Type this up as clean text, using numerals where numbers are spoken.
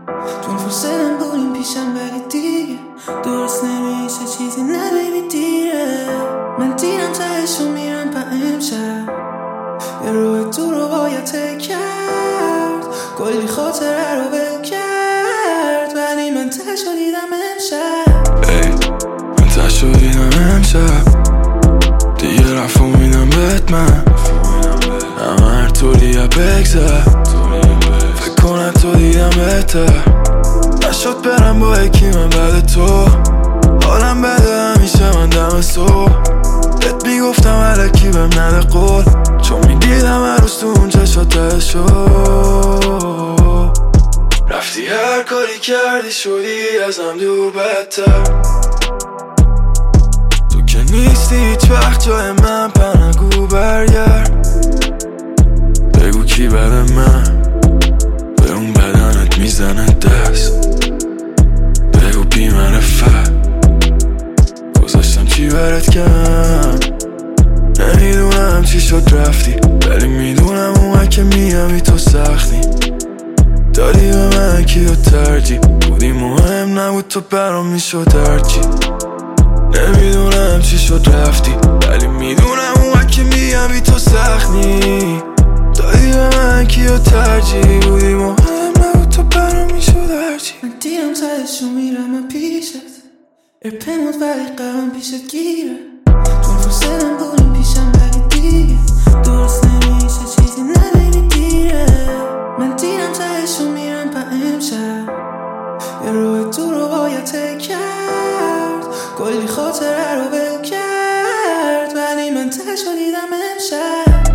چون فرصتم بودیم پیشم ولی دیگه درست نمیشه چیزی نه بیبی دیره. من دیرم تهشو میرم پا امشب یه روی تو رو باید تک کرد، کلی خاطره رو بل کرد ولی من تهشو دیدم امشب. من تهشو دیدم امشب دیگه رفت و میدم بهت من اما هر طوری ها بگذر فکر کنم تو دیدم بهتر نشد برم با یکی من بعد تو حالم بده همیشه من دم صبح بهت میگفتم علکی بهم نده قول چون میدیدم هر روز تو اون چشات تهشو رفتی هر کاری کردی شدی ازم دور بدتر تو که نیستی هیچ وقت جای من پر نگو برگرد بگو کی بد من به اون بدنت میزنه دست بگو بی معرفت گذاشتم چی برات کم نمیدونم چی شد رفتی ولی میدونم اون که میامی تو سختی دادی به من کیو ترجیح بودی مهم نبود تو برام میشد هرچی نمیدونم چی شد رفتی ولی میدونم اون که میامی تو سختی دادی به من کیو ترجیح بودی مهم نبود تو برام میشد هرچی. من دیرم تهشو میرم من پیشت ارپموت ولی قرام پیشت گیره چون فرصتم بودیم پیشم ولی دیگه درست نمیشه چیزی نه بیبی دیره. من دیرم تهشو میرم پا امشب یه روی تو رو باید تک کرد، کلی خاطره رو بل کرد ولی من تهشو دیدم امشب.